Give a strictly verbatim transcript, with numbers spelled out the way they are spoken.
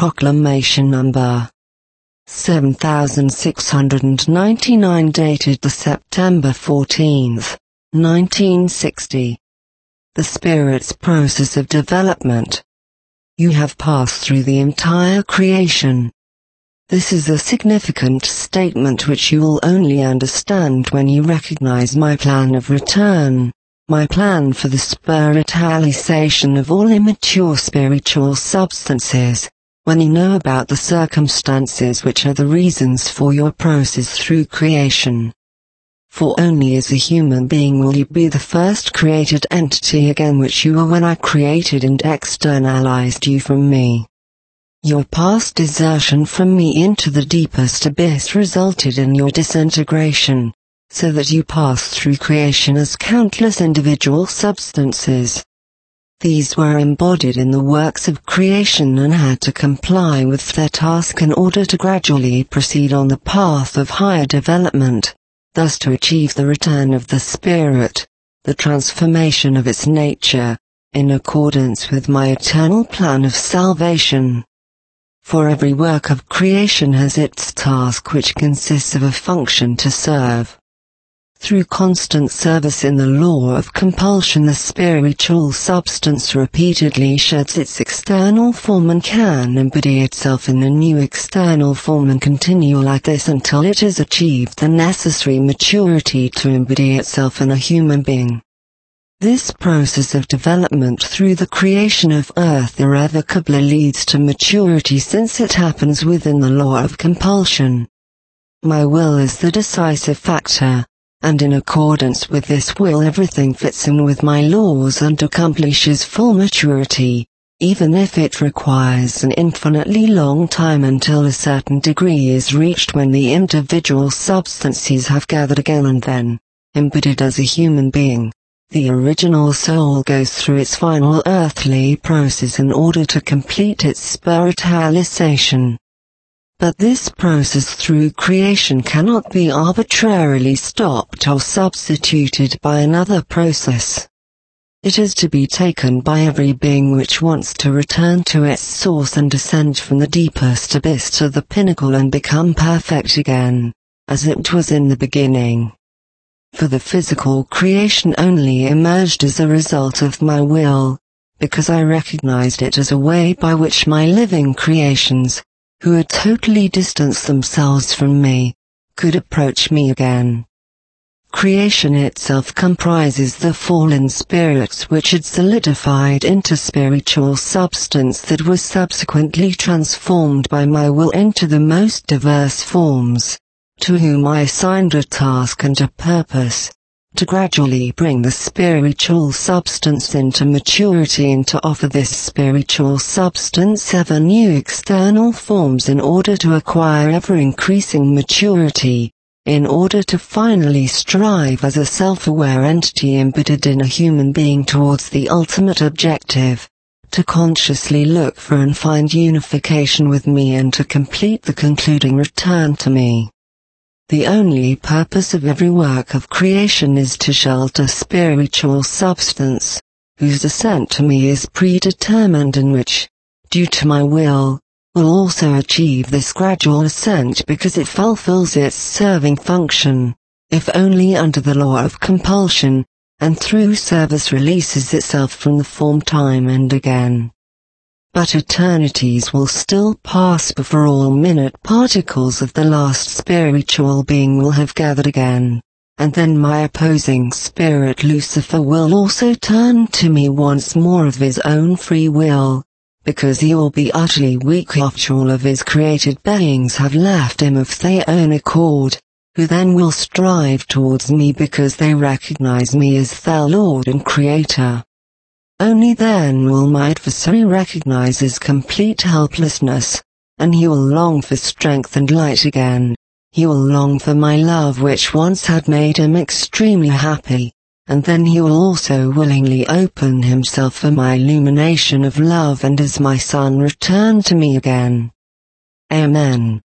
Proclamation Number seven thousand six hundred ninety-nine, dated the September fourteenth, nineteen sixty. The Spirit's process of development. You have passed through the entire creation. This is a significant statement which you will only understand when you recognize my plan of return, my plan for the spiritualization of all immature spiritual substances, when you know about the circumstances which are the reasons for your process through creation. For only as a human being will you be the first created entity again which you were when I created and externalized you from me. Your past desertion from me into the deepest abyss resulted in your disintegration, so that you passed through creation as countless individual substances. These were embodied in the works of creation and had to comply with their task in order to gradually proceed on the path of higher development, thus to achieve the return of the Spirit, the transformation of its nature, in accordance with my eternal plan of salvation. For every work of creation has its task which consists of a function to serve. Through constant service in the law of compulsion, the spiritual substance repeatedly sheds its external form and can embody itself in a new external form and continue like this until it has achieved the necessary maturity to embody itself in a human being. This process of development through the creation of earth irrevocably leads to maturity, since it happens within the law of compulsion. My will is the decisive factor, and in accordance with this will everything fits in with my laws and accomplishes full maturity, even if it requires an infinitely long time until a certain degree is reached when the individual substances have gathered again and then, embodied as a human being, the original soul goes through its final earthly process in order to complete its spiritualization. But this process through creation cannot be arbitrarily stopped or substituted by another process. It is to be taken by every being which wants to return to its source and descend from the deepest abyss to the pinnacle and become perfect again, as it was in the beginning. For the physical creation only emerged as a result of my will, because I recognized it as a way by which my living creations, who had totally distanced themselves from me, could approach me again. Creation itself comprises the fallen spirits which had solidified into spiritual substance that was subsequently transformed by my will into the most diverse forms, to whom I assigned a task and a purpose, to gradually bring the spiritual substance into maturity and to offer this spiritual substance ever new external forms in order to acquire ever-increasing maturity, in order to finally strive as a self-aware entity embodied in a human being towards the ultimate objective, to consciously look for and find unification with me and to complete the concluding return to me. The only purpose of every work of creation is to shelter spiritual substance, whose ascent to me is predetermined and which, due to my will, will also achieve this gradual ascent because it fulfills its serving function, if only under the law of compulsion, and through service releases itself from the form time and again. But eternities will still pass before all minute particles of the last spiritual being will have gathered again, and then my opposing spirit Lucifer will also turn to me once more of his own free will, because he will be utterly weak after all of his created beings have left him of their own accord, who then will strive towards me because they recognize me as their Lord and Creator. Only then will my adversary recognize his complete helplessness, and he will long for strength and light again. He will long for my love which once had made him extremely happy, and then he will also willingly open himself for my illumination of love and as my son return to me again. Amen.